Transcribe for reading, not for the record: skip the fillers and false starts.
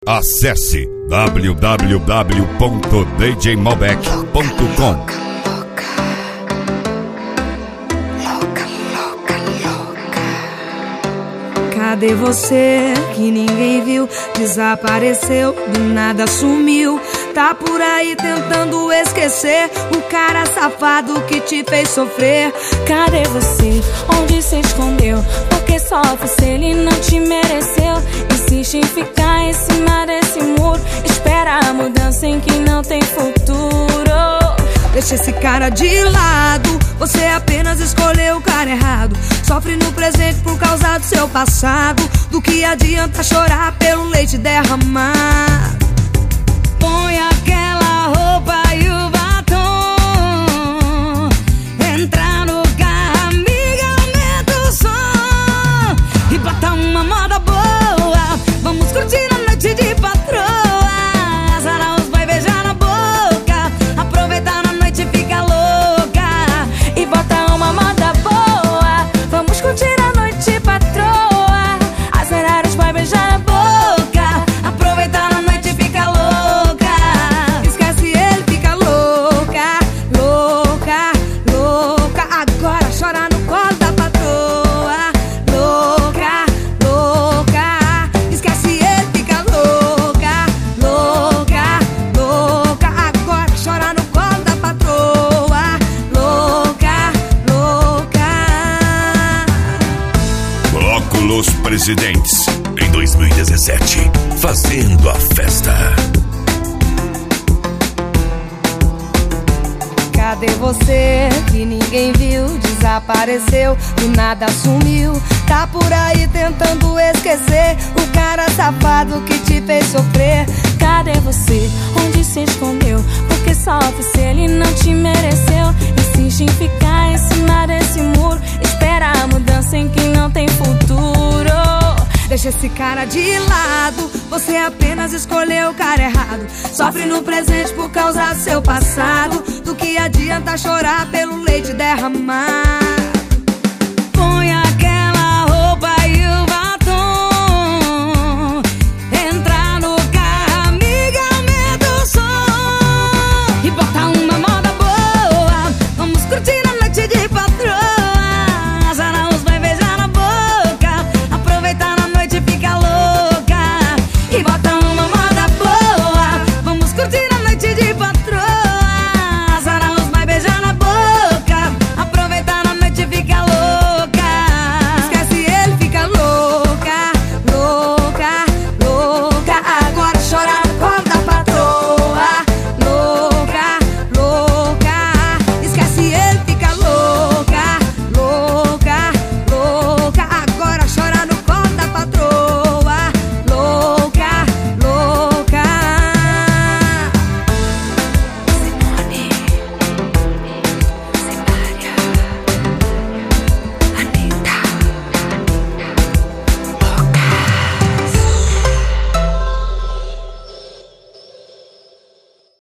Acesse www.djmalbec.com. Cadê você que ninguém viu? Desapareceu, do nada sumiu. Tá por aí tentando esquecer o cara safado que te fez sofrer. Cadê você? Onde se escondeu? Porque sofre se ele não te mereceu. Insiste em ficar em cima desse muro. Espera a mudança em que não tem futuro. Deixa esse cara de lado, você apenas escolheu o cara errado. Sofre no presente por causa do seu passado. Do que adianta chorar pelo leite derramado? Põe aquela roupa e o batom. Entra no carro, amiga, aumenta o som. E bota uma moda boa. Vamos curtir a noite de patroa. Azar os vai beijar na boca. Aproveitar na noite, fica louca. E bota uma moda boa. Vamos curtir a noite, patroa. Azar os vai beijar na boca. Aproveitar na noite, fica louca. Esquece ele, fica louca, louca, louca. Agora chora no colo da patroa. Louca, louca. Esquece ele, fica louca, louca, louca. Agora chora no colo da patroa. Louca, louca. Bloco Los Presidentes, em 2017, fazendo a festa. Cadê você que ninguém viu? Desapareceu, do nada sumiu. Tá por aí tentando esquecer o cara safado que te fez sofrer. Cadê você? Onde se escondeu? Porque sofre se ele não te mereceu. Insiste em ficar em cima desse muro. Espera a mudança em que não tem futuro. Deixa esse cara de lado, você apenas escolheu o cara errado. Sofre no presente por causa do seu passado. Do que adianta chorar pelo leite derramado?